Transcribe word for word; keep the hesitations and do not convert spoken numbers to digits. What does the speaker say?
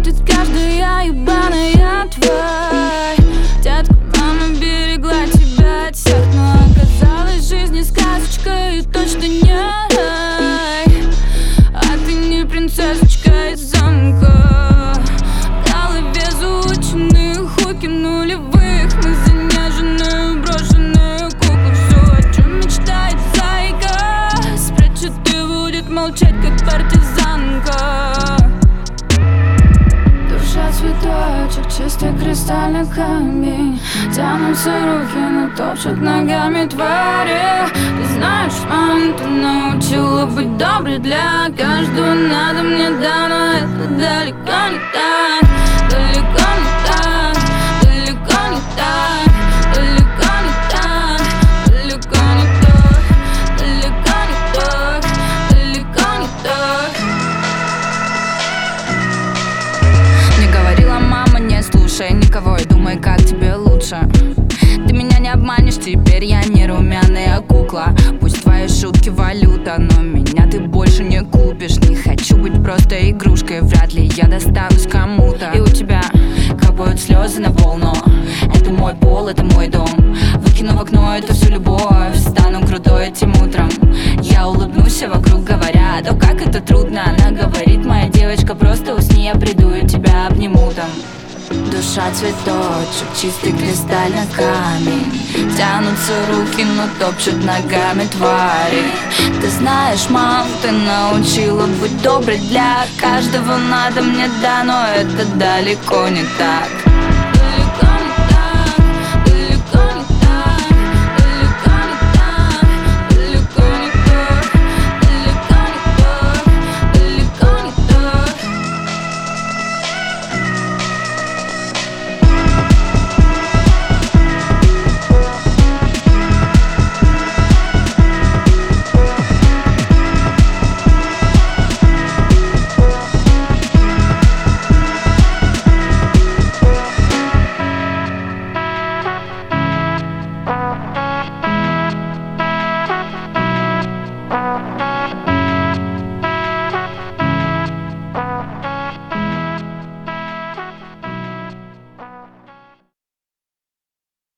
портит каждая ебаная тварь. Детка, мама берегла тебя от всех, но оказалась жизнь не сказочка и точно не рай. А ты не принцессочка из замка. В голове заученные хуки нулевых. Мы занеженную, брошенную куклу. Все, о чем мечтает зайка, спрячет и будет молчать, как партизанка. Душа цветочек, чистый кристальный камень. Тянутся руки, но топчут ногами твари. Ты знаешь, мам, ты научила быть доброй. Для каждого надо мне дано. Это далеко не так, далеко не так, далеко не так, далеко не так, далеко не так, далеко не так, далеко не так. Мне говорила мама, не слушай никого и думай, как тебе лучше. Ты меня не обманешь, теперь я не румяная кукла. Пусть твои шутки валюта, но меня ты больше не купишь. Не хочу быть просто игрушкой, вряд ли я достанусь кому-то. И у тебя капают слезы на пол, но это мой пол, это мой дом. Выкину в окно эту всю любовь, стану крутой этим утром. Я улыбнусь, а вокруг говорят: о, как это трудно. Она говорит: моя девочка, просто усни, я приду и тебя обниму там. Душа цветочек, чистый кристальный камень. Тянутся руки, но топчут ногами твари. Ты знаешь, мам, ты научила быть доброй. Для каждого надо мне дано. Это далеко не так,